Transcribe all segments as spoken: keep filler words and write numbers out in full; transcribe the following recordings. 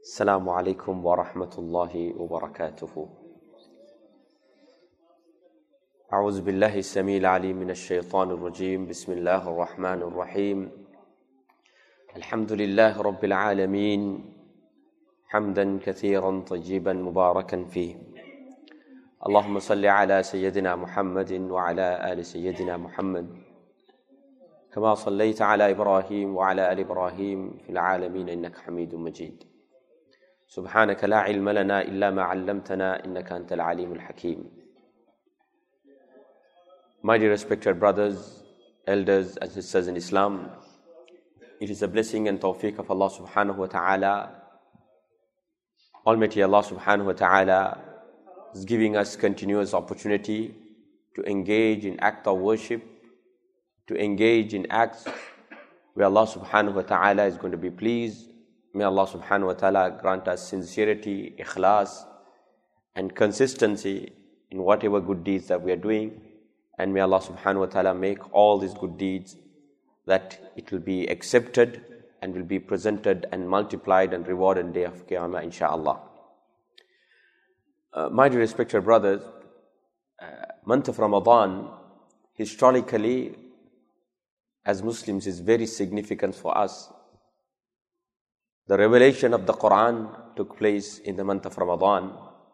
السلام عليكم ورحمة الله وبركاته. أعوذ بالله السميع العليم من الشيطان الرجيم. بسم الله الرحمن الرحيم. الحمد لله رب العالمين حمدا كثيرا طيبا مباركا فيه. اللهم صل على سيدنا محمد وعلى آل سيدنا محمد كما صليت على إبراهيم وعلى آل إبراهيم في العالمين إنك حميد مجيد. سبحانك لا علم لنا إلا ما علمتنا إنك أنت العليم الحكيم. My dear respected brothers, elders and sisters in Islam, it is a blessing and tawfiq of Allah subhanahu wa ta'ala. Almighty Allah subhanahu wa ta'ala is giving us continuous opportunity to engage in act of worship, to engage in acts where Allah subhanahu wa ta'ala is going to be pleased. May Allah subhanahu wa ta'ala grant us sincerity, ikhlas, and consistency in whatever good deeds that we are doing. And may Allah subhanahu wa ta'ala make all these good deeds that it will be accepted and will be presented and multiplied and rewarded on the day of Qiyamah, inshaAllah. Uh, my dear respected brothers, uh, month of Ramadan, historically, as Muslims, is very significant for us. The revelation of the Quran took place in the month of Ramadan.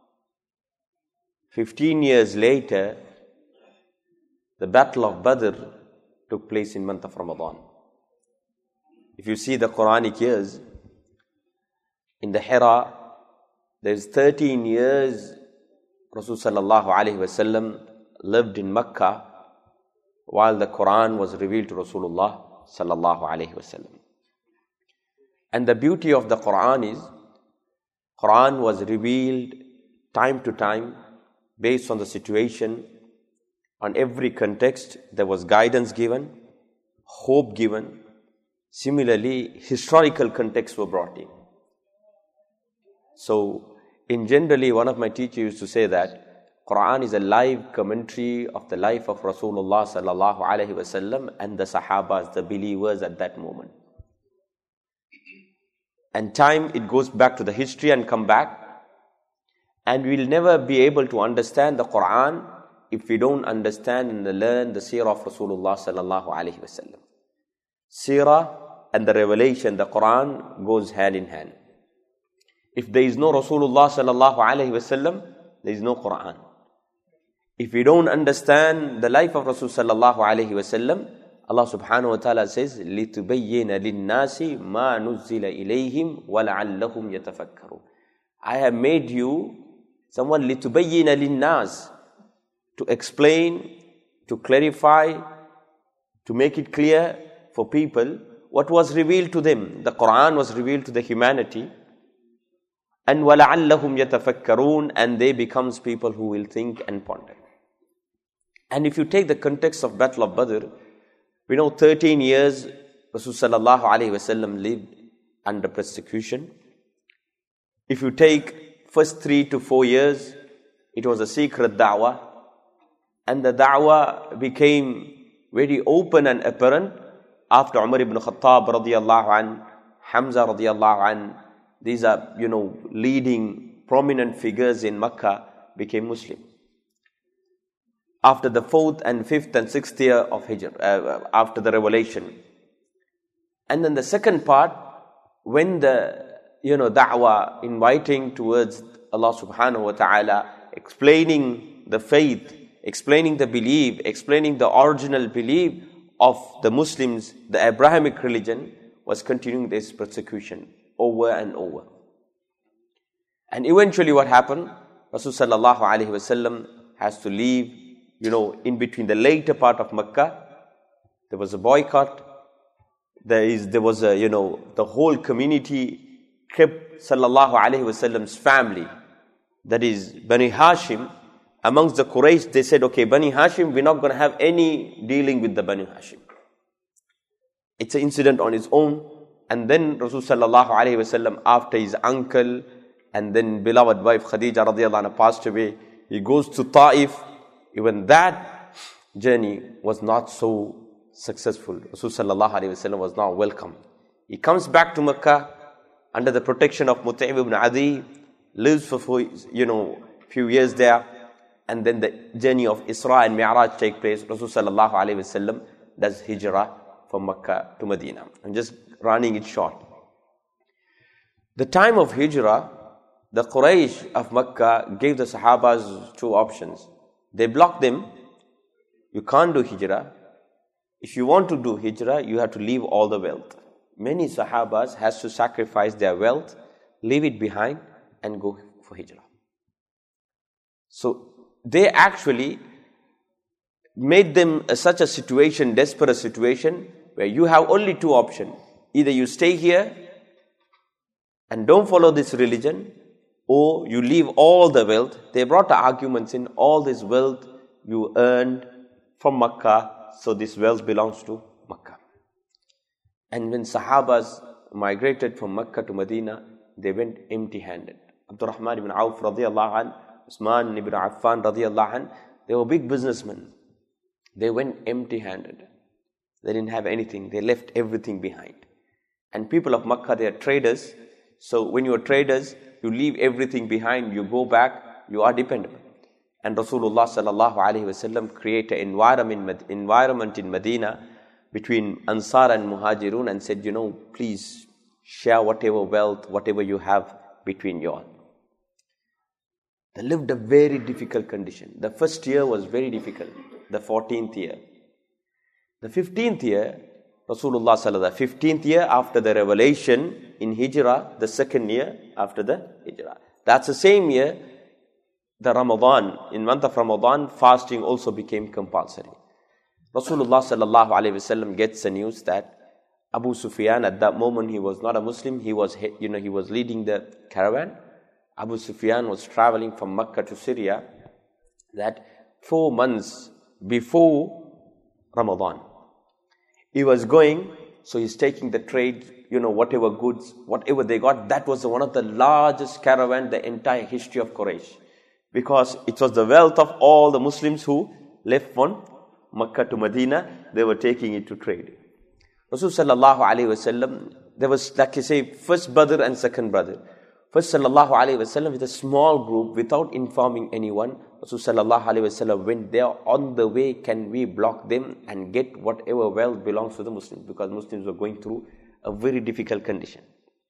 Fifteen years later, the Battle of Badr took place in the month of Ramadan. If you see the Quranic years, in the Hira, there's thirteen years Rasul sallallahu alayhi wa sallam lived in Mecca while the Quran was revealed to Rasulullah sallallahu alayhi wa sallam. And the beauty of the Quran is, Quran was revealed time to time based on the situation. On every context, there was guidance given, hope given. Similarly, historical contexts were brought in. So, in generally, one of my teachers used to say that Quran is a live commentary of the life of Rasulullah sallallahu alaihi wasallam and the Sahabas, the believers at that moment. And time, it goes back to the history and come back. And we'll never be able to understand the Quran if we don't understand and learn the seerah of Rasulullah sallallahu alaihi wasallam. Seerah and the revelation, the Quran, goes hand in hand. If there is no Rasulullah sallallahu alaihi wasallam, there is no Quran. If we don't understand the life of Rasul sallallahu alaihi wasallam, Allah subhanahu wa ta'ala says, لِتُبَيِّنَ لِلنَّاسِ مَا نُزِّلَ إِلَيْهِمْ وَلَعَلَّهُمْ يَتَفَكَّرُونَ. I have made you someone لِتُبَيِّنَ لِلنَّاسِ, to explain, to clarify, to make it clear for people what was revealed to them. The Quran was revealed to the humanity. And وَلَعَلَّهُمْ يَتَفَكَّرُونَ, and they becomes people who will think and ponder. And if you take the context of Battle of Badr, we know thirteen years Rasul sallallahu alayhi wasallam lived under persecution. If you take first three to four years, it was a secret da'wah. And the da'wah became very open and apparent after Umar ibn Khattab radiyallahu an, Hamza radiyallahu an. These are, you know, leading prominent figures in Makkah became Muslim. After the fourth and fifth and sixth year of Hijr, uh, after the revelation. And then the second part, when the, you know, da'wah, inviting towards Allah subhanahu wa ta'ala, explaining the faith, explaining the belief, explaining the original belief of the Muslims, the Abrahamic religion, was continuing this persecution over and over. And eventually what happened? Rasul sallallahu alaihi wasallam has to leave. You know, in between the later part of Makkah, there was a boycott. There is, there was a, you know, the whole community kept sallallahu alaihi wasallam's family. That is Bani Hashim. Amongst the Quraysh, they said, okay, Bani Hashim, we're not going to have any dealing with the Bani Hashim. It's an incident on its own. And then Rasul sallallahu alaihi wasallam, after his uncle and then beloved wife Khadija radiyallahu anha passed away, he goes to Ta'if. Even that journey was not so successful. Rasul sallallahu alaihi wasallam was not welcome. He comes back to Mecca under the protection of Mut'im ibn Adi, lives for, four, you know, few years there. And then the journey of Isra and Mi'raj take place. Rasul sallallahu alayhi wa sallam does hijrah from Makkah to Medina. I'm just running it short. The time of hijrah, the Quraysh of Makkah gave the Sahabas two options. They blocked them. You can't do hijrah. If you want to do hijrah, you have to leave all the wealth. Many Sahabas has to sacrifice their wealth, leave it behind and go for hijrah. So they actually made them a, such a situation, desperate situation, where you have only two options. Either you stay here and don't follow this religion, or you leave all the wealth. They brought the arguments in, all this wealth you earned from Makkah, so this wealth belongs to Makkah. And when Sahabas migrated from Makkah to Medina, they went empty-handed. Abdurrahman ibn Auf radiyallahu anh, Usman ibn Affan radiyallahu anh, they were big businessmen. They went empty-handed. They didn't have anything. They left everything behind. And people of Makkah, they are traders. So when you are traders, you leave everything behind, you go back, you are dependable. And Rasulullah sallallahu alayhi wa sallam created an environment, environment in Medina between Ansar and Muhajirun and said, you know, please share whatever wealth, whatever you have between you all. They lived a very difficult condition. The first year was very difficult, the fourteenth year. The fifteenth year, Rasulullah sallallahu alayhi wa sallam, fifteenth year after the revelation in Hijrah, the second year after the Hijrah. That's the same year, the Ramadan, in month of Ramadan, fasting also became compulsory. Rasulullah sallallahu alayhi wa sallam gets the news that Abu Sufyan, at that moment he was not a Muslim, he was, you know, he was leading the caravan. Abu Sufyan was traveling from Makkah to Syria, that four months before Ramadan. He was going, so he's taking the trade, you know, whatever goods, whatever they got, that was one of the largest caravan, the entire history of Quraysh. Because it was the wealth of all the Muslims who left from Makkah to Medina, they were taking it to trade. Rasul sallallahu alayhi wa sallam, there was, like you say, first brother and second brother. First sallallahu alayhi wa sallam with a small group, without informing anyone, Rasul sallallahu alayhi wa sallam went there. On the way, can we block them and get whatever wealth belongs to the Muslims? Because Muslims were going through a very difficult condition.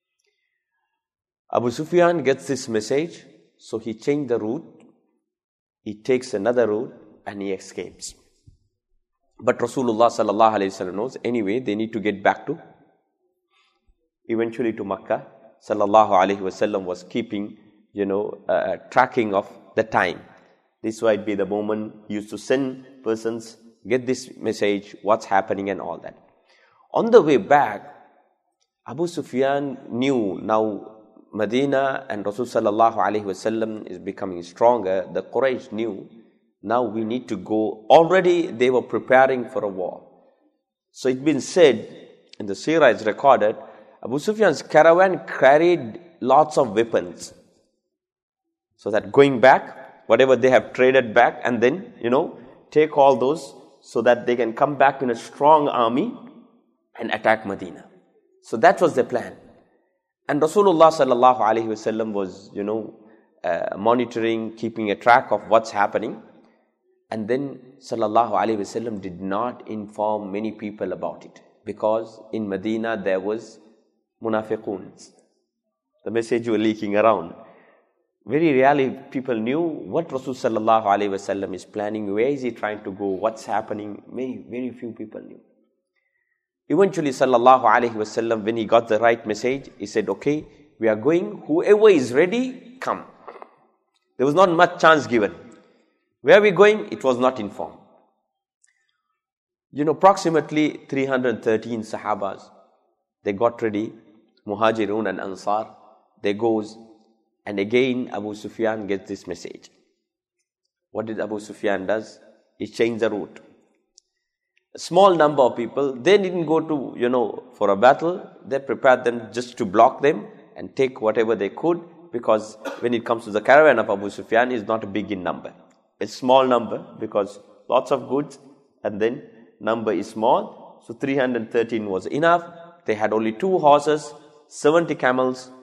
Abu Sufyan gets this message, so he changed the route. He takes another route and he escapes. But Rasulullah sallallahu alayhi wa sallam knows, anyway, they need to get back to, eventually to Makkah. Sallallahu alayhi wa sallam was keeping, you know, uh, tracking of the time. This might be the moment he used to send persons, get this message, what's happening and all that. On the way back, Abu Sufyan knew now Medina and Rasul sallallahu alayhi wa sallam is becoming stronger. The Quraysh knew, now we need to go. Already they were preparing for a war. So it's been said, in the seerah is recorded, Abu Sufyan's caravan carried lots of weapons. So that going back, whatever they have traded back, and then, you know, take all those so that they can come back in a strong army and attack Medina. So that was the plan. And Rasulullah sallallahu alayhi wa sallam was, you know, uh, monitoring, keeping a track of what's happening. And then sallallahu alayhi wa sallam did not inform many people about it. Because in Medina there was munafiqun. The message was leaking around. Very rarely people knew what Rasul sallallahu alayhi wa sallam is planning, where is he trying to go, what's happening. Very, very few people knew. Eventually sallallahu alayhi wa sallam, when he got the right message, he said, okay, we are going, whoever is ready, come. There was not much chance given. Where are we going? It was not informed. You know, approximately three hundred thirteen Sahabas, they got ready, Muhajirun and Ansar, they goes, and again Abu Sufyan gets this message. What did Abu Sufyan does? He changed the route. A small number of people, they didn't go to, you know, for a battle, they prepared them just to block them and take whatever they could, because when it comes to the caravan of Abu Sufyan, it's not big in number. It's small number because lots of goods and then number is small. So three hundred thirteen was enough. They had only two horses, seventy camels,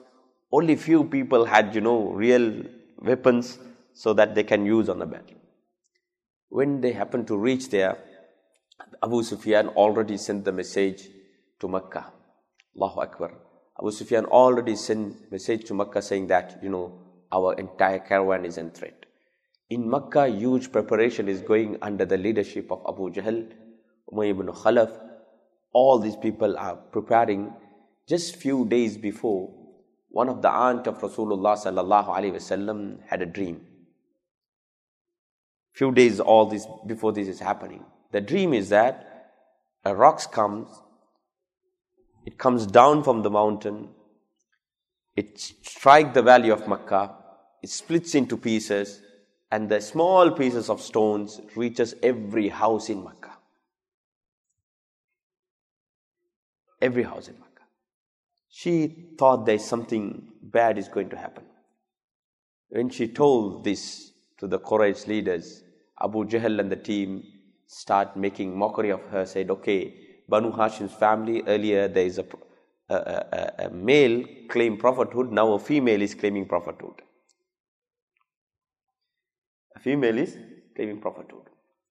Only few people had, you know, real weapons so that they can use on the battle. When they happened to reach there, Abu Sufyan already sent the message to Makkah. Allahu Akbar. Abu Sufyan already sent message to Makkah saying that, you know, our entire caravan is in threat. In Makkah, huge preparation is going under the leadership of Abu Jahl, Umayy ibn Khalaf. All these people are preparing. Just few days before, one of the aunt of Rasulullah sallallahu alaihi wasallam had a dream. Few days all this before this is happening. The dream is that a rock comes, it comes down from the mountain, it strikes the valley of Makkah, it splits into pieces, and the small pieces of stones reaches every house in Makkah. Every house in Makkah. She thought there is something bad is going to happen. When she told this to the Quraysh leaders, Abu Jahl and the team start making mockery of her, said, okay, Banu Hashim's family, earlier there is a, a, a, a male claim prophethood, now a female is claiming prophethood. A female is claiming prophethood.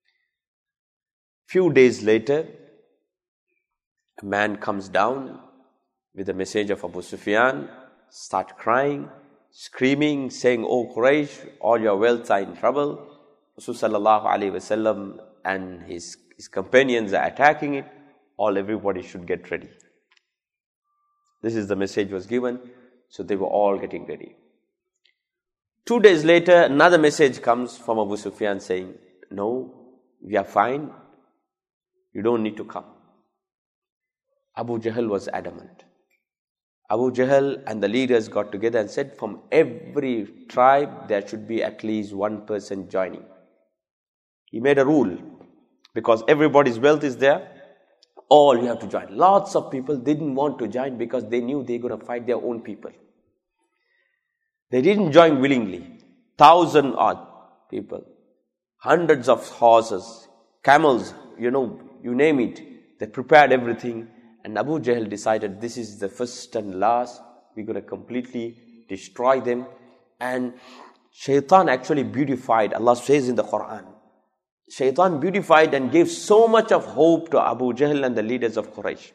Few days later, a man comes down with the message of Abu Sufyan, start crying, screaming, saying, "Oh Quraysh, all your wealth are in trouble. Rasul sallallahu alaihi wasallam and his, his companions are attacking it. All everybody should get ready." This is the message was given, so they were all getting ready. Two days later, another message comes from Abu Sufyan saying, "No, we are fine. You don't need to come." Abu Jahl was adamant. Abu Jahl and the leaders got together and said, from every tribe there should be at least one person joining. He made a rule, because everybody's wealth is there, all you have to join. Lots of people didn't want to join because they knew they were going to fight their own people. They didn't join willingly. Thousand odd people, hundreds of horses, camels, you know, you name it. They prepared everything. And Abu Jahl decided, this is the first and last. We're going to completely destroy them. And Shaitan actually beautified, Allah says in the Quran, Shaitan beautified and gave so much of hope to Abu Jahl and the leaders of Quraysh.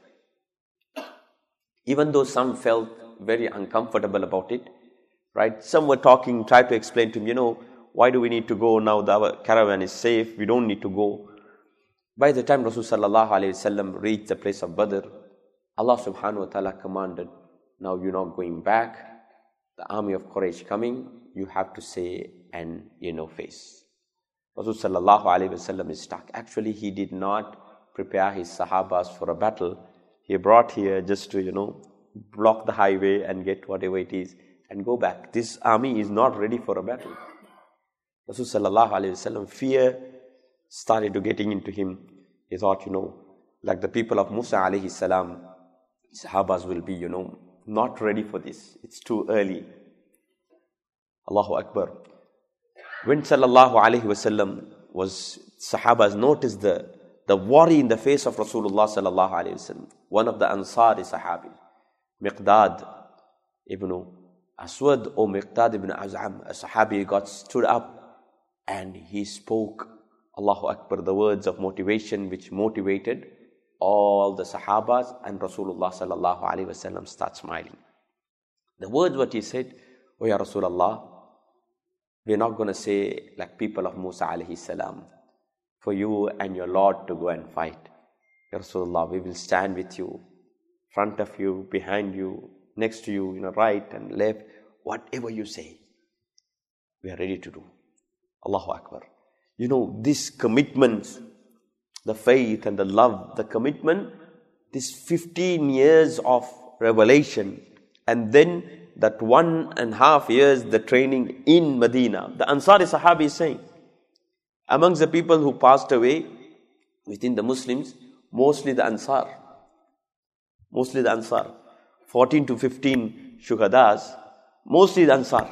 Even though some felt very uncomfortable about it, right? Some were talking, tried to explain to him, you know, why do we need to go now? The caravan is safe. We don't need to go. By the time Rasul sallallahu alaihi wasallam reached the place of Badr, Allah subhanahu wa ta'ala commanded, now you're not going back. The army of Quraysh coming, you have to say and, you know, face. Rasul sallallahu alaihi wasallam is stuck. Actually, he did not prepare his sahabas for a battle. He brought here just to, you know, block the highway and get whatever it is and go back. This army is not ready for a battle. Rasul sallallahu alaihi wasallam, fear started to getting into him. He thought, you know, like the people of Musa alayhi salam, Sahabas will be, you know, not ready for this. It's too early. Allahu Akbar. When sallallahu alayhi wasallam was, Sahabas noticed the, the worry in the face of Rasulullah sallallahu alayhi wasallam. One of the Ansari Sahabi, Miqdad ibn Aswad or Miqdad ibn Az'am, a Sahabi, got stood up and he spoke, Allahu Akbar, the words of motivation which motivated all the Sahabas, and Rasulullah sallallahu alaihi wasallam start smiling. The words what he said, "Oh ya Rasulullah, we're not going to say like people of Musa alayhi salam, for you and your Lord to go and fight. Ya Rasulullah, we will stand with you, front of you, behind you, next to you, you know, right and left, whatever you say, we are ready to do." Allahu Akbar. You know, this commitment, the faith and the love, the commitment, this fifteen years of revelation, and then that one and a half years, the training in Medina. The Ansari Sahabi is saying, amongst the people who passed away within the Muslims, mostly the Ansar. Mostly the Ansar. fourteen to fifteen Shuhadas, mostly the Ansar.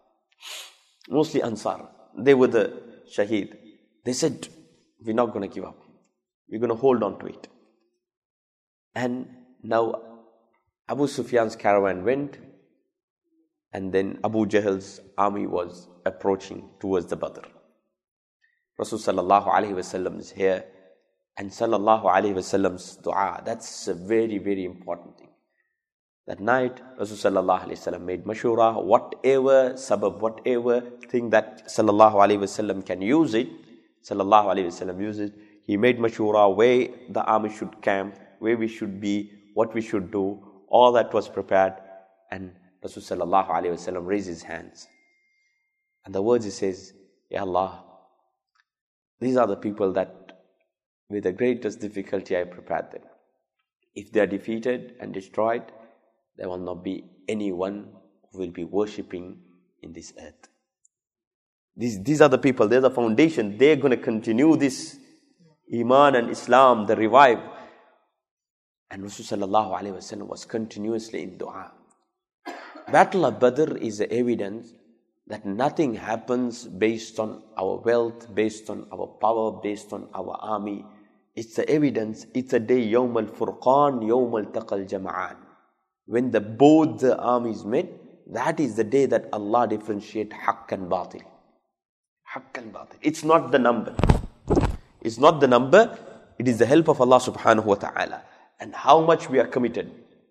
Mostly Ansar. They were the Shaheed. They said, we're not going to give up. We're going to hold on to it. And now Abu Sufyan's caravan went. And then Abu Jahl's army was approaching towards the Badr. Rasul sallallahu alayhi wasallam is here, and sallallahu alayhi wasallam's dua, that's a very, very important thing. That night, Rasul sallallahu alayhi wasallam made mashura, whatever sabab, whatever thing that sallallahu alayhi wasallam can use it, sallallahu alayhi wasallam uses it. He made mashura where the army should camp, where we should be, what we should do. All that was prepared, and Rasul sallallahu alayhi wasallam raised his hands. And the words he says, Ya Allah, these are the people that with the greatest difficulty I prepared them. If they are defeated and destroyed, there will not be anyone who will be worshipping in this earth. These, these are the people, they're the foundation. They're going to continue this Iman and Islam, the revive. And Rasul sallallahu alayhi wasallam was continuously in dua. Battle of Badr is the evidence that nothing happens based on our wealth, based on our power, based on our army. It's the evidence. It's a day, Yawm al-Furqan, Yawm al-Taqal Jama'an. When the both the armies met, that is the day that Allah differentiate Haqq and Batil. Haqq and Batil. It's not the number. It's not the number. It is the help of Allah subhanahu wa ta'ala. And how much we are committed.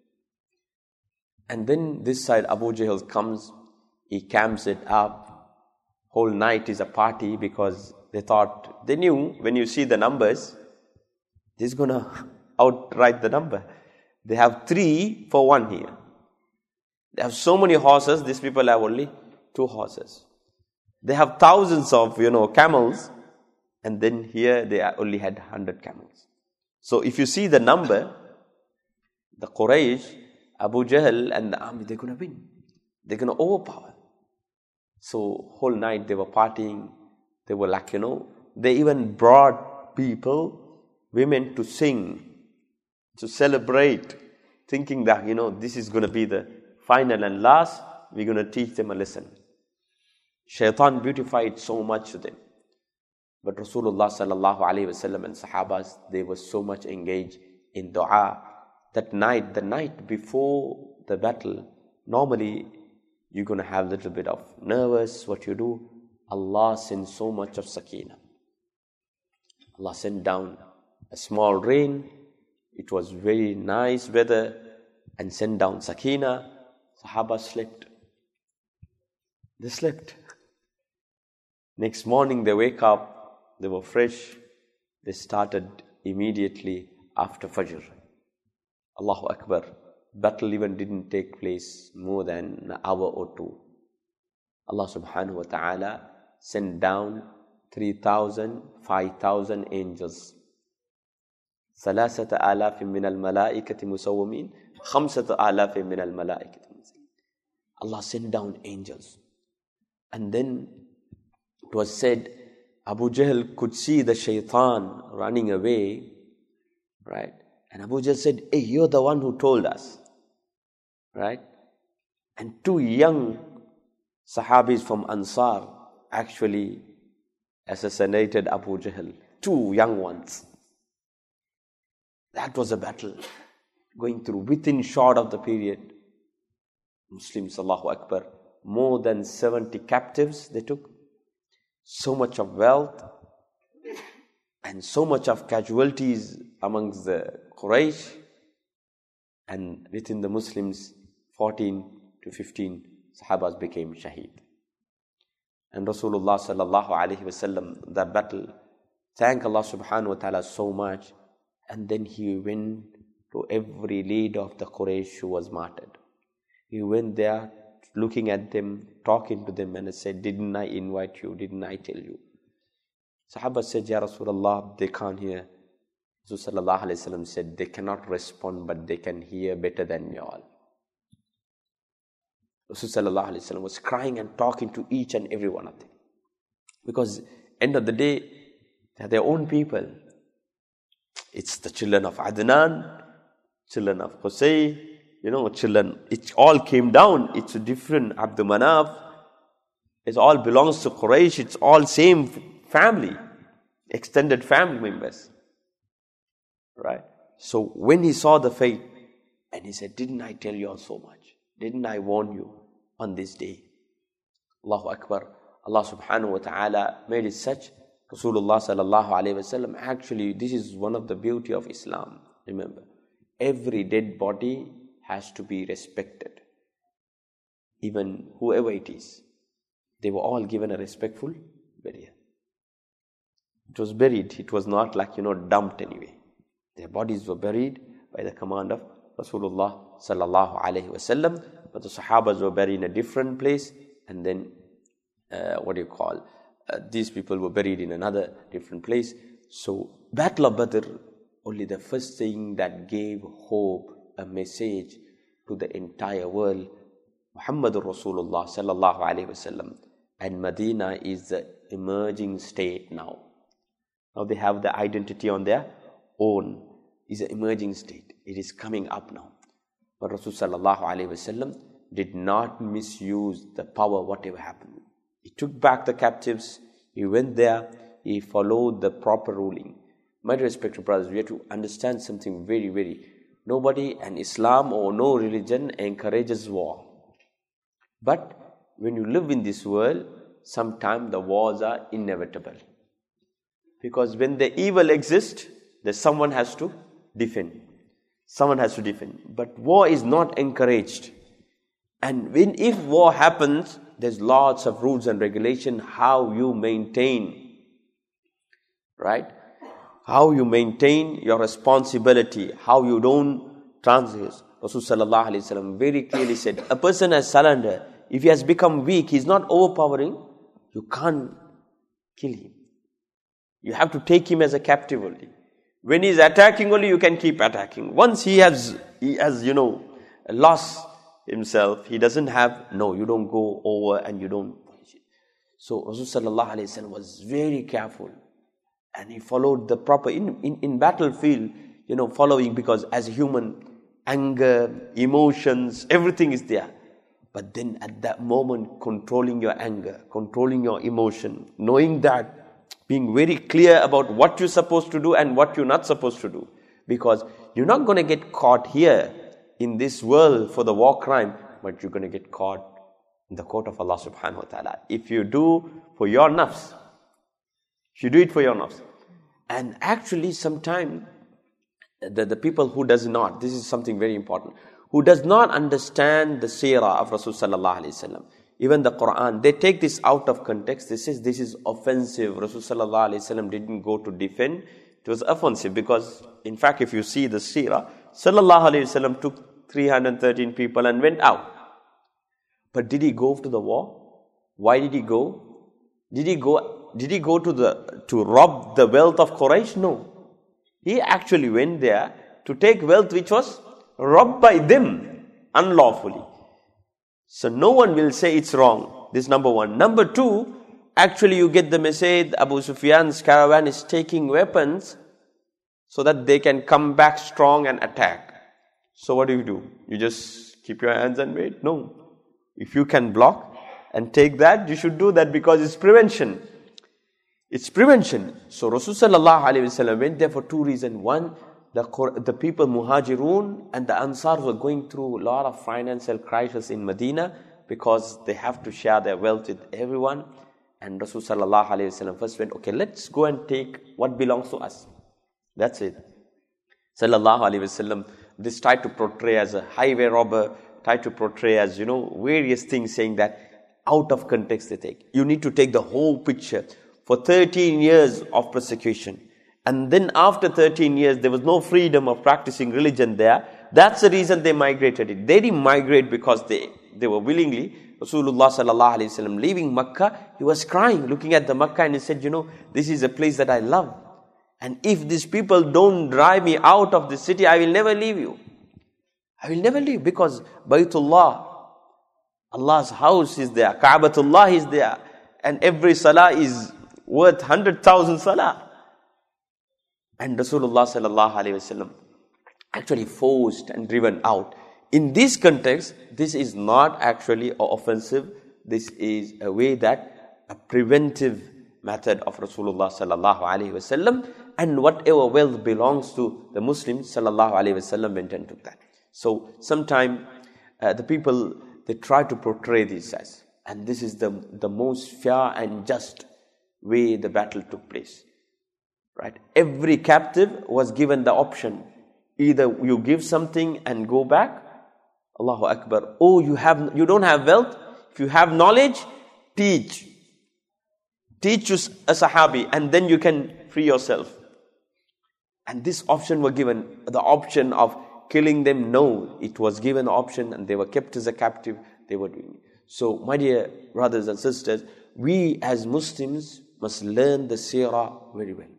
And then this side, Abu Jahl comes, he camps it up. Whole night is a party because they thought, they knew when you see the numbers, this is going to outright the number. They have three for one here. They have so many horses, these people have only two horses. They have thousands of, you know, camels, and then here they only had one hundred camels. So if you see the number, the Quraysh, Abu Jahl and the army, they're going to win. They're going to overpower. So whole night they were partying. They were like, you know, they even brought people, women to sing, to celebrate, thinking that, you know, this is going to be the final and last. We're going to teach them a lesson. Shaitan beautified so much to them. But Rasulullah sallallahu alayhi wasallam and Sahabas, they were so much engaged in dua. That night, the night before the battle, normally you're going to have a little bit of nervous, what you do. Allah sent so much of sakina. Allah sent down a small rain. It was very nice weather and sent down sakina. Sahaba slept. They slept. Next morning they wake up, they were fresh. They started immediately after Fajr. Allahu Akbar. Battle even didn't take place more than an hour or two. Allah subhanahu wa ta'ala sent down three thousand, five thousand angels. ثلاثة آلاف من الملائكة مسومين خمسة آلاف من الملائكة مسومين. Allah sent down angels. And then it was said, Abu Jahl could see the shaitan running away, right? And Abu Jahl said, hey, you're the one who told us, right? And two young Sahabis from Ansar actually assassinated Abu Jahl. Two young ones. That was a battle going through within short of the period. Muslims, Allahu Akbar, more than seventy captives they took. So much of wealth and so much of casualties amongst the Quraysh, and within the Muslims, fourteen to fifteen Sahabas became shaheed. And Rasulullah sallallahu alayhi wasallam, that battle, thank Allah subhanahu wa ta'ala so much. And then he went to every leader of the Quraysh who was martyred. He went there, looking at them, talking to them, and said, didn't I invite you? Didn't I tell you? Sahaba said, Ya Rasulullah, they can't hear. Rasul sallallahu alayhi wasallam said, they cannot respond, but they can hear better than you all. Rasul sallallahu alayhi wasallam was crying and talking to each and every one of them. Because end of the day, they are their own people. It's the children of Adnan, children of Qusay, you know, children. It all came down. It's a different Abdul Manaf. It all belongs to Quraysh. It's all same family, extended family members. Right? So when he saw the fate, and he said, didn't I tell you all so much? Didn't I warn you? on this day. Allahu Akbar. Allah subhanahu wa ta'ala made it such. Rasulullah sallallahu alayhi wasallam, actually this is one of the beauty of Islam. Remember, every dead body has to be respected. Even whoever it is. They were all given a respectful burial. It was buried. It was not like, you know, dumped anyway. Their bodies were buried by the command of Rasulullah sallallahu alayhi wasallam. But the Sahabas were buried in a different place. And then, uh, what do you call, uh, these people were buried in another different place. So, Battle of Badr, only the first thing that gave hope, a message to the entire world, Muhammadur Rasulullah sallallahu alayhi wasallam. And Medina is the emerging state now. Now they have the identity on their own. It's an emerging state. It is coming up now. But Rasul sallallahu alayhi wasallam did not misuse the power, whatever happened. He took back the captives. He went there. He followed the proper ruling. My respected brothers, we have to understand something very, very. Nobody, and Islam or no religion encourages war. But when you live in this world, sometimes the wars are inevitable. Because when the evil exists, then someone has to defend. Someone has to defend. But war is not encouraged. And when if war happens, there's lots of rules and regulation how you maintain, right? How you maintain your responsibility, how you don't transgress. Rasul sallallahu alayhi wa sallam very clearly said, a person has surrendered. If he has become weak, he's not overpowering, you can't kill him. You have to take him as a captive only. When he's attacking only, you can keep attacking. Once he has, he has, you know, lost himself, he doesn't have, no, you don't go over and you don't punish it. So Rasul sallallahu alayhi wa sallam was very careful. And he followed the proper, in, in, in battlefield, you know, following, because as a human, anger, emotions, everything is there. But then at that moment, controlling your anger, controlling your emotion, knowing that, being very clear about what you're supposed to do and what you're not supposed to do. Because you're not going to get caught here in this world for the war crime, but you're going to get caught in the court of Allah subhanahu wa ta'ala. If you do for your nafs, if you do it for your nafs. And actually sometimes, the, the people who does not, this is something very important, who does not understand the seerah of Rasul sallallahu alayhi wa sallam, even the Quran, they take this out of context. They say this is offensive. Rasul sallallahu alayhi wa sallam didn't go to defend. It was offensive because, in fact, if you see the seerah, sallallahu alayhi wa sallam took three hundred thirteen people and went out. But did he go to the war? Why did he go? Did he go, did he go to the, to rob the wealth of Quraysh? No. He actually went there to take wealth which was robbed by them unlawfully. So no one will say it's wrong. This is number one. Number two, actually you get the message, Abu Sufyan's caravan is taking weapons so that they can come back strong and attack. So what do you do? You just keep your hands and wait? No. If you can block and take that, you should do that because it's prevention. It's prevention. So Rasul sallallahu alayhi wa sallam went there for two reasons. One, The, the people Muhajirun and the Ansar were going through a lot of financial crisis in Medina because they have to share their wealth with everyone. And Rasul sallallahu alayhi wa sallam first went, okay, let's go and take what belongs to us. That's it. Sallallahu alayhi wa sallam, this tried to portray as a highway robber, tried to portray as, you know, various things, saying that out of context they take. You need to take the whole picture. For thirteen years of persecution. And then after thirteen years, there was no freedom of practicing religion there. That's the reason they migrated it. They didn't migrate because they, they were willingly. Rasulullah sallallahu alayhi wa sallam leaving Makkah, he was crying, looking at the Makkah, and he said, you know, this is a place that I love. And if these people don't drive me out of the city, I will never leave you. I will never leave because Baytullah, Allah's house is there. Ka'batullah is there. And every salah is worth one hundred thousand salah. And Rasulullah sallallahu alayhi wa sallam actually forced and driven out. In this context, this is not actually offensive. This is a way that, a preventive method of Rasulullah sallallahu alayhi wa sallam. And whatever wealth belongs to the Muslims, sallallahu alayhi wa sallam went and took that. So, sometime uh, the people, they try to portray this as. And this is the, the most fair and just way the battle took place. Right? Every captive was given the option. Either you give something and go back, Allahu Akbar. Oh, you have you don't have wealth. If you have knowledge, teach. Teach you a Sahabi, and then you can free yourself. And this option was given. The option of killing them, no. It was given the option, and they were kept as a captive. They were doing it. So, my dear brothers and sisters, we as Muslims must learn the seerah very well.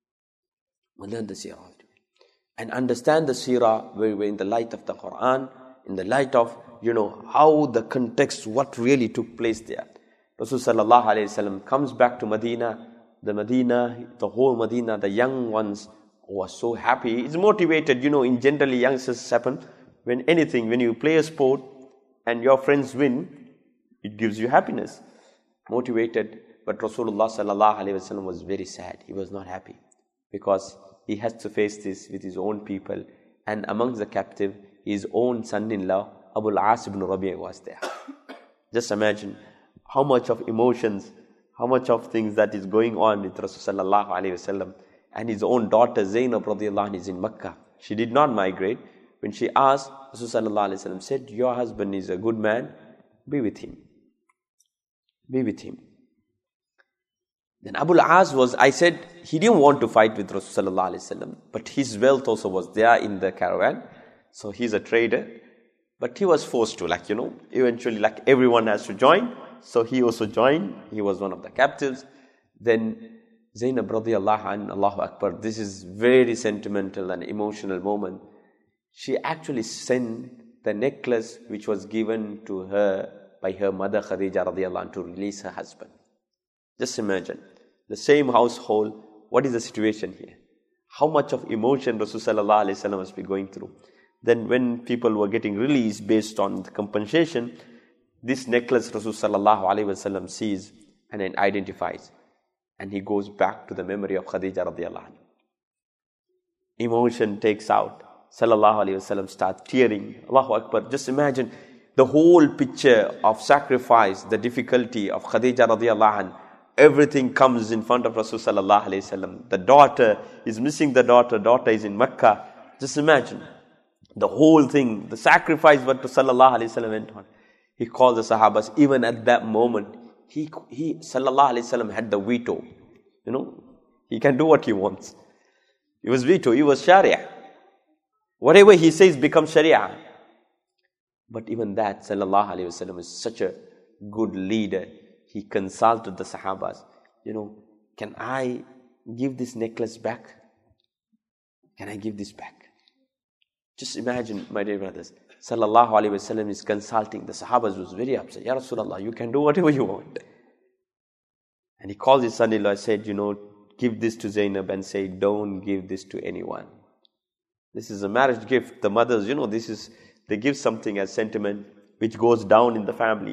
We learn the seerah and understand the seerah very well in the light of the Quran, in the light of, you know, how the context, what really took place there. Rasul sallallahu alayhi wasallam comes back to Medina. The Medina, the whole Medina, the young ones were so happy. It's motivated, you know, in generally youngsters happen. When anything, when you play a sport and your friends win, it gives you happiness. Motivated. But Rasulullah sallallahu alayhi wasallam was very sad. He was not happy. Because he has to face this with his own people. And amongst the captive, his own son-in-law, Abu al-As ibn Rabi' was there. Just imagine how much of emotions, how much of things that is going on with Rasul sallallahu alayhi wasallam. And his own daughter Zainab radiallahu anha is in Makkah. She did not migrate. When she asked, Rasul sallallahu alayhi wasallam said, your husband is a good man, be with him. Be with him. Then Abu al-As was, I said, he didn't want to fight with Rasul sallallahu alayhi wasallam, but his wealth also was there in the caravan. So he's a trader. But he was forced to, like, you know, eventually, like, everyone has to join. So he also joined. He was one of the captives. Then Zainab radiallahu anha, Allahu Akbar, this is very sentimental and emotional moment. She actually sent the necklace which was given to her by her mother Khadija radiallahu anha to release her husband. Just imagine, the same household, what is the situation here? How much of emotion Rasul sallallahu alayhi wasallam must be going through. Then when people were getting released based on the compensation, this necklace Rasul sallallahu alayhi wasallam sees and then identifies. And he goes back to the memory of Khadija radiallahu anha. Emotion takes out. Sallallahu alayhi wasallam starts tearing. Allahu Akbar. Just imagine the whole picture of sacrifice, the difficulty of Khadija radiallahu anha. Everything comes in front of Rasul sallallahu alayhi wasallam. The daughter is missing the daughter. Daughter is in Mecca. Just imagine the whole thing, the sacrifice what sallallahu alayhi wasallam went on. He called the Sahabas. Even at that moment, he he sallallahu alayhi wasallam had the veto. You know, he can do what he wants. He was veto. He was Sharia. Whatever he says becomes Sharia. But even that, sallallahu alayhi wasallam is such a good leader. He consulted the Sahabas. You know, can I give this necklace back? Can I give this back? Just imagine, my dear brothers, sallallahu alayhi wasallam is consulting. The Sahabas was very upset. Ya Rasulullah, you can do whatever you want. And he called his son-in-law and said, you know, give this to Zainab and say, don't give this to anyone. This is a marriage gift. The mothers, you know, this is, they give something as sentiment which goes down in the family.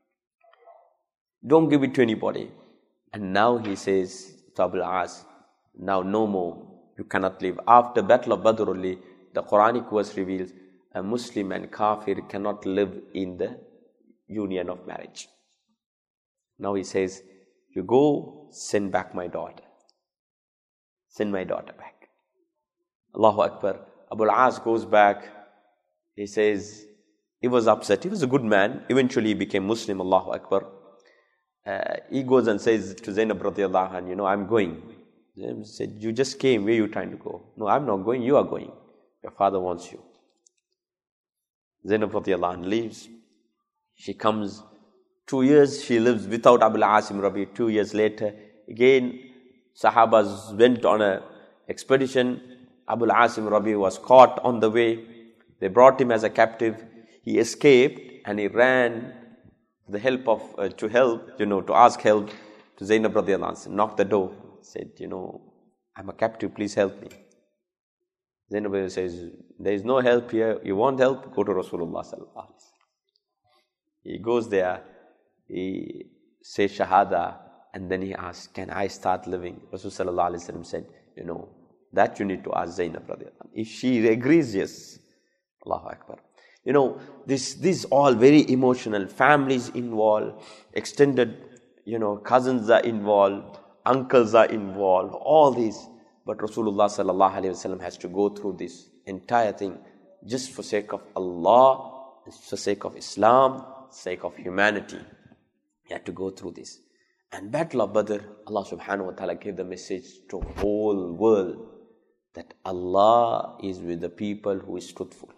Don't give it to anybody. And now he says to Abu al-As, now no more. You cannot live. After Battle of Badr only, the Quranic verse reveals, a Muslim and Kafir cannot live in the union of marriage. Now he says, you go, send back my daughter. Send my daughter back. Allahu Akbar. Abu al-As goes back. He says, he was upset. He was a good man. Eventually he became Muslim. Allahu Akbar. Uh, he goes and says to Zainab radiallahu anha, you know, I'm going. Zainab said, you just came. Where are you trying to go? No, I'm not going. You are going. Your father wants you. Zainab radiallahu anha leaves. She comes. Two years she lives without Abu al-As ibn Rabi'. Two years later, again, Sahabas went on an expedition. Abu al-As ibn Rabi' was caught on the way. They brought him as a captive. He escaped and he ran to the help of, uh, to help, you know, to ask help to Zainab radiallahu anha. Knocked the door. Said, you know, I'm a captive, please help me. Zainab says, there is no help here. You want help? Go to Rasulullah sallallahu alaihi wasallam. He goes there. He says Shahada, and then he asks, can I start living? Rasul sallallahu alaihi wasallam said, you know, that you need to ask Zainab radiallahu anha. If she agrees, yes. Allahu Akbar. You know, this, this all very emotional. Families involved, extended, you know, cousins are involved, uncles are involved, all these. But Rasulullah sallallahu alaihi wasallam has to go through this entire thing just for sake of Allah, for sake of Islam, sake of humanity. He had to go through this. And Battle of Badr, Allah subhanahu wa ta'ala gave the message to the whole world that Allah is with the people who is truthful.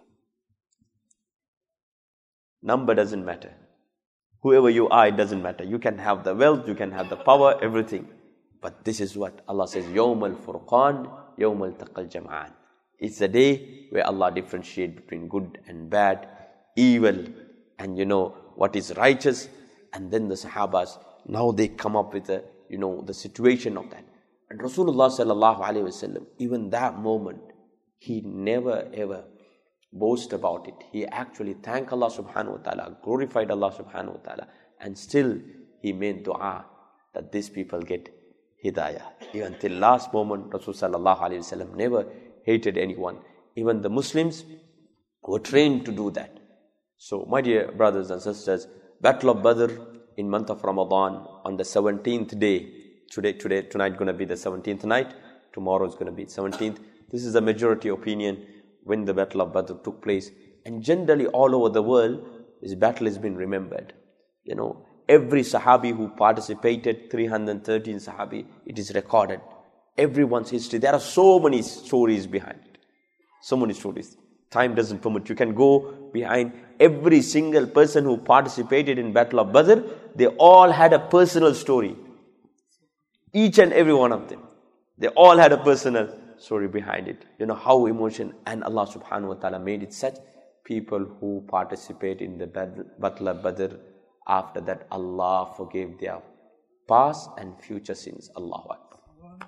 Number doesn't matter. Whoever you are, it doesn't matter. You can have the wealth, you can have the power, everything. But this is what Allah says, يَوْمَ الْفُرْقَانِ يَوْمَ الْتَقَى الْجَمْعَانِ. It's the day where Allah differentiates between good and bad, evil, and you know, what is righteous. And then the Sahabas, now they come up with the, you know, the situation of that. And Rasulullah sallallahu alaihi wasallam, even that moment, he never ever boast about it. He actually thanked Allah subhanahu wa ta'ala, glorified Allah subhanahu wa ta'ala, and still he made dua that these people get hidayah. Even till last moment, Rasul sallallahu alaihi wasallam never hated anyone. Even the Muslims were trained to do that. So, my dear brothers and sisters, Battle of Badr in month of Ramadan on the seventeenth day. Today, today, tonight going to be the seventeenth night. Tomorrow is going to be seventeenth. This is the majority opinion when the Battle of Badr took place. And generally all over the world, this battle has been remembered. You know, every Sahabi who participated, three hundred thirteen Sahabi, it is recorded. Everyone's history. There are so many stories behind it. So many stories. Time doesn't permit. You can go behind every single person who participated in Battle of Badr. They all had a personal story. Each and every one of them. They all had a personal story behind it. You know how emotion, and Allah subhanahu wa ta'ala made it such. People who participate in the Battle of Badr, after that Allah forgave their past and future sins. Allahu Akbar.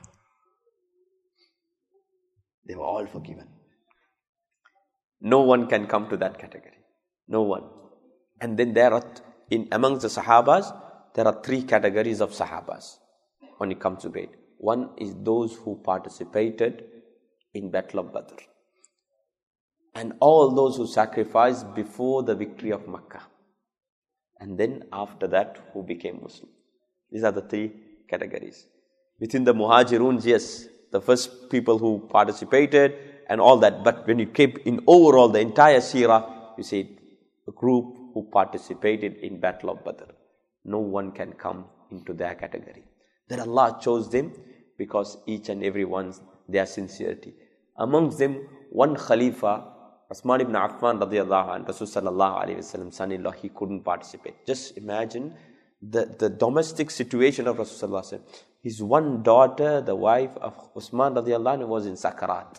They were all forgiven. No one can come to that category. No one. And then there are, in amongst the Sahabas, there are three categories of Sahabas when it comes to Badr. One is those who participated in Battle of Badr. And all those who sacrificed before the victory of Makkah. And then after that, who became Muslim. These are the three categories. Within the Muhajirun, yes, the first people who participated and all that. But when you keep in overall the entire seerah, you see a group who participated in Battle of Badr. No one can come into their category. That Allah chose them because each and every one, their sincerity. Amongst them, one Khalifa, Uthman ibn Affan radiyallahu anhu, Rasul sallallahu alayhi wa sallam, son-in-law, he couldn't participate. Just imagine the, the domestic situation of Rasul sallallahu alayhi wa sallam. His one daughter, the wife of Uthman radiyallahu anhu, was in Sakarat.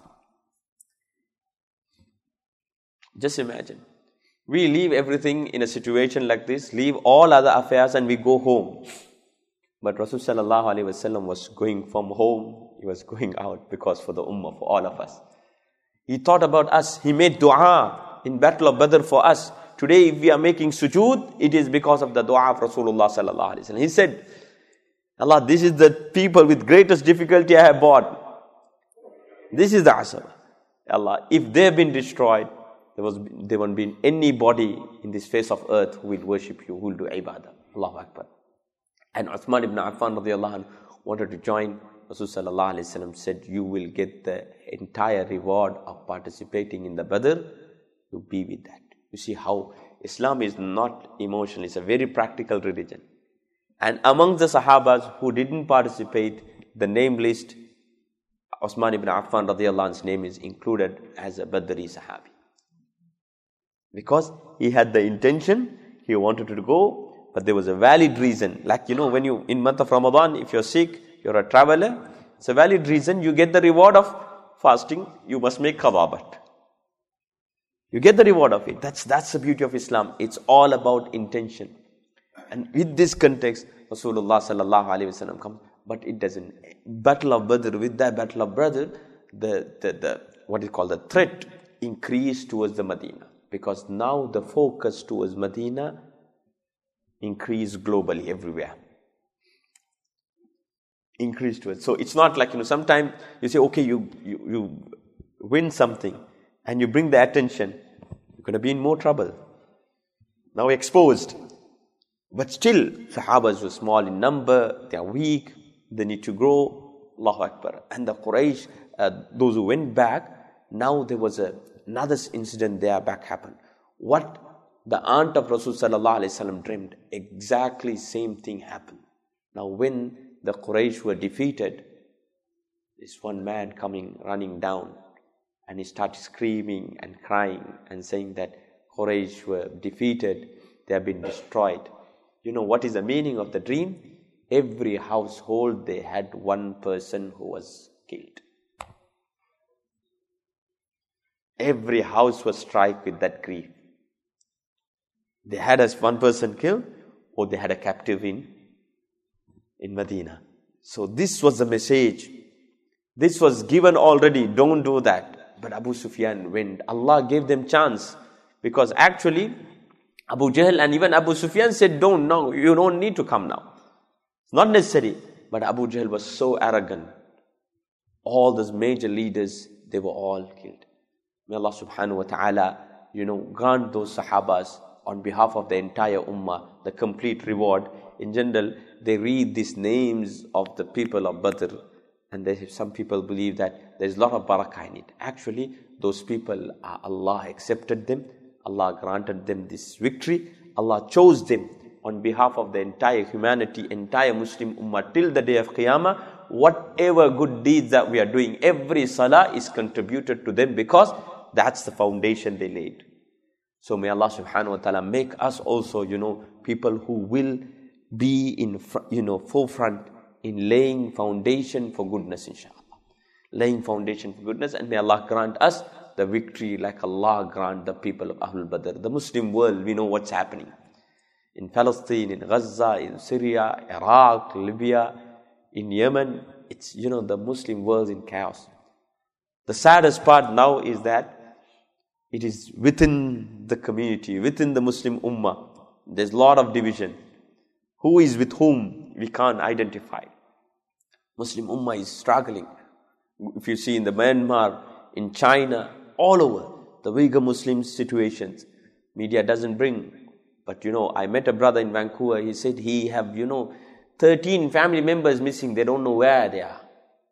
Just imagine. We leave everything in a situation like this, leave all other affairs and we go home. But Rasul sallallahu alayhi wa sallam was going from home, he was going out because for the ummah, for all of us. He thought about us. He made dua in Battle of Badr for us. Today, if we are making sujood, it is because of the dua of Rasulullah sallallahu alaihi wasallam. He said, Allah, this is the people with greatest difficulty I have brought. This is the asr. Allah, if they have been destroyed, there was there won't be anybody in this face of earth who will worship you, who will do ibadah. Allahu Akbar. And Uthman ibn Affan radiyallahu anhu wanted to join. Rasul sallallahu alayhi wa sallam said, you will get the entire reward of participating in the Badr. You be with that. You see how Islam is not emotional. It's a very practical religion. And among the Sahabas who didn't participate, the name list, Uthman ibn Affan radiyallahu anhu's name is included as a Badri Sahabi. Because he had the intention, he wanted to go, but there was a valid reason. Like, you know, when you, in month of Ramadan, if you're sick, you're a traveler, it's a valid reason, you get the reward of fasting, you must make qadabat. You get the reward of it. That's, that's the beauty of Islam. It's all about intention. And with this context, Rasulullah sallallahu alayhi wa sallam comes, but it doesn't. Battle of Badr, with that Battle of Badr, the, the, the, what is called the threat increased towards the Medina. Because now the focus towards Medina increased globally everywhere. Increased towards. So it's not like, you know, sometimes you say, okay, you, you, you win something and you bring the attention. you're going to be in more trouble. Now exposed. But still, Sahabas were small in number, they are weak, they need to grow. Allahu Akbar. And the Quraysh, uh, those who went back, now there was a, another incident there back happened. What the aunt of Rasul sallallahu alaihi wasallam dreamed, exactly same thing happened. Now when the Quraysh were defeated, this one man coming, running down, and he started screaming and crying and saying that Quraysh were defeated, they have been destroyed. You know what is the meaning of the dream? Every household, they had one person who was killed. Every house was struck with that grief. They had as one person killed, or they had a captive in, in Medina. So this was the message. This was given already, don't do that. But Abu Sufyan went. Allah gave them chance. Because actually, Abu Jahl and even Abu Sufyan said, don't, no, you don't need to come now. It's not necessary. But Abu Jahl was so arrogant. All those major leaders, they were all killed. May Allah subhanahu wa ta'ala, you know, grant those Sahabas on behalf of the entire Ummah, the complete reward. In general, they read these names of the people of Badr, and they, some people believe that there's a lot of barakah in it. Actually, those people, uh, Allah accepted them, Allah granted them this victory, Allah chose them on behalf of the entire humanity, entire Muslim Ummah till the day of Qiyamah. Whatever good deeds that we are doing, every salah is contributed to them because that's the foundation they laid. So may Allah subhanahu wa ta'ala make us also, you know, people who will be in, you know, forefront in laying foundation for goodness, inshallah. Laying foundation for goodness, and may Allah grant us the victory like Allah grant the people of Ahlul Badr. The Muslim world, we know what's happening. In Palestine, in Gaza, in Syria, Iraq, Libya, in Yemen, it's, you know, the Muslim world in chaos. The saddest part now is that it is within the community, within the Muslim Ummah. There's a lot of division. Who is with whom, we can't identify. Muslim Ummah is struggling. If you see in the Myanmar, in China, all over, the Uyghur Muslim situations, media doesn't bring. But you know, I met a brother in Vancouver, he said he have, you know, thirteen family members missing, they don't know where they are.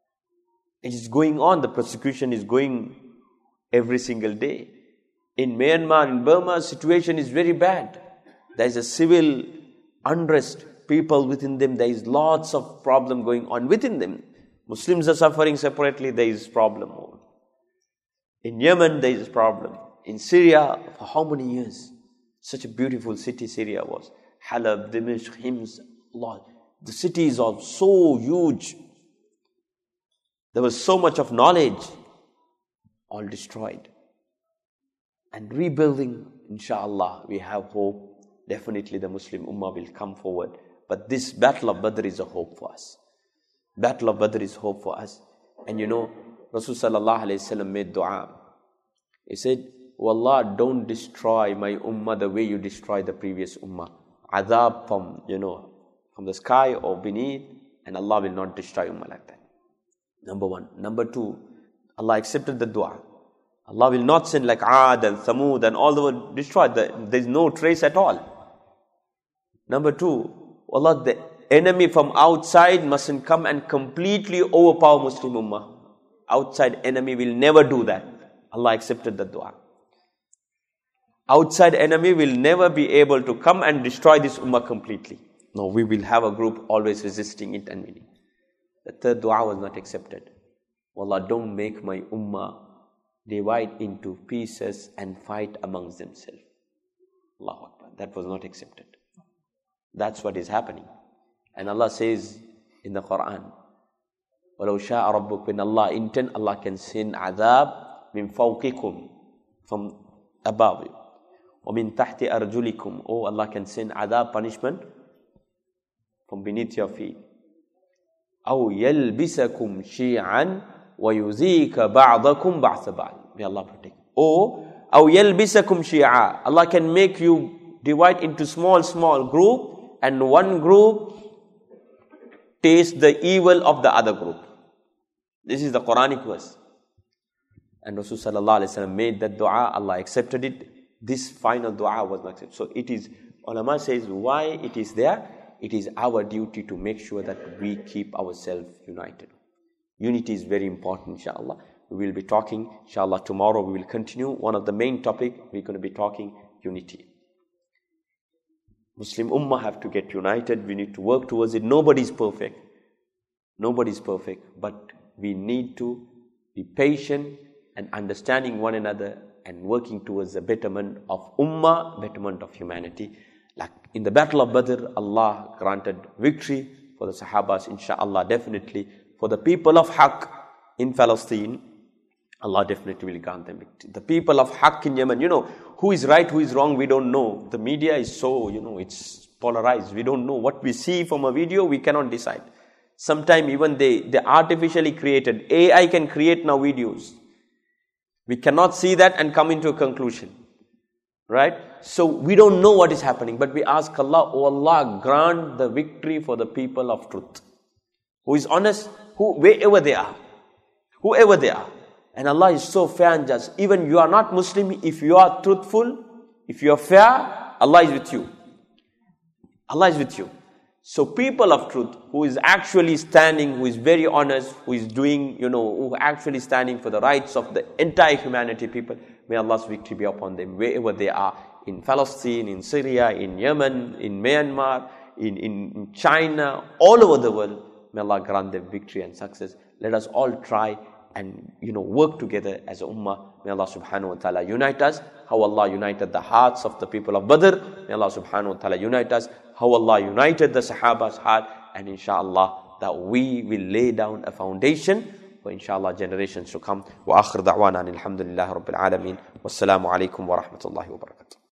It is going on, the persecution is going every single day. In Myanmar, in Burma, situation is very bad. There is a civil unrest, people within them, there is lots of problem going on within them. Muslims are suffering separately, there is problem. In Yemen, there is a problem. In Syria, for how many years? Such a beautiful city Syria was. Halab, Dimashq, Hims, Allah. The cities are so huge. There was so much of knowledge, all destroyed. And rebuilding, inshallah, we have hope. Definitely the Muslim Ummah will come forward. But this battle of Badr is a hope for us. Battle of Badr is hope for us. And you know, Rasul sallallahu alayhi wa sallam made dua. He said, oh Allah, don't destroy my Ummah the way you destroyed the previous Ummah. Adhab from, you know, from the sky or beneath, and Allah will not destroy Ummah like that. Number one. Number two, Allah accepted the dua. Allah will not send like Aad and Thamud and all the were destroyed. There is no trace at all. Number two, Allah, the enemy from outside mustn't come and completely overpower Muslim Ummah. Outside enemy will never do that. Allah accepted the dua. Outside enemy will never be able to come and destroy this Ummah completely. No, we will have a group always resisting it and winning. The third dua was not accepted. Allah, don't make my Ummah divide into pieces and fight amongst themselves. Allahu Akbar. That was not accepted. That's what is happening. And Allah says in the Quran, وَلَوْ شَاءَ رَبُّكَ, when Allah intend, Allah can send adhab min fawqikum, from above you. وَمِن تَحْتِ أَرْجُلِكُمْ, oh, Allah can send adhab, punishment, from beneath your feet. أَوْ يَلْبِسَكُمْ شِيعًا وَيُذِيكَ بَعْضَكُمْ بَعْثَ بَعْضٍ. May Allah protect. Or, أَوْ يَلْبِسَكُمْ شِيعًا, Allah can make you divide into small, small group, and one group taste the evil of the other group. This is the Quranic verse. And Rasul sallallahu alaihi wasallam made that dua, Allah accepted it. this final dua was not accepted. So it is, ulama says, why it is there? It is our duty to make sure that we keep ourselves united. Unity is very important, inshallah. We will be talking, inshallah, tomorrow we will continue. One of the main topic, we're going to be talking unity. Muslim Ummah have to get united. We need to work towards it. Nobody is perfect. Nobody is perfect. But we need to be patient and understanding one another and working towards the betterment of Ummah, betterment of humanity. Like in the Battle of Badr, Allah granted victory for the Sahabas, inshallah, definitely. For the people of Haqq in Palestine, Allah definitely will grant them victory. The people of Haqq in Yemen, you know, who is right, who is wrong, we don't know. The media is so, you know, it's polarized. We don't know. What we see from a video, we cannot decide. Sometimes even they, they artificially created. A I can create now videos. We cannot see that and come into a conclusion. Right? So we don't know what is happening. But we ask Allah, oh Allah, grant the victory for the people of truth. Who is honest, who, wherever they are. Whoever they are. And Allah is so fair and just. Even you are not Muslim, if you are truthful, if you are fair, Allah is with you. Allah is with you. So people of truth, who is actually standing, who is very honest, who is doing, you know, who actually standing for the rights of the entire humanity, people, may Allah's victory be upon them, wherever they are, in Palestine, in Syria, in Yemen, in Myanmar, in, in China, all over the world. May Allah grant them victory and success. Let us all try and, you know, work together as a ummah. May Allah subhanahu wa ta'ala unite us. How Allah united the hearts of the people of Badr. May Allah subhanahu wa ta'ala unite us. How Allah united the Sahaba's heart. And inshallah, that we will lay down a foundation for inshallah generations to come. Wa akhir da'wana alhamdulillahi rabbil alameen. Wassalamu alaikum wa rahmatullahi wa barakatuh.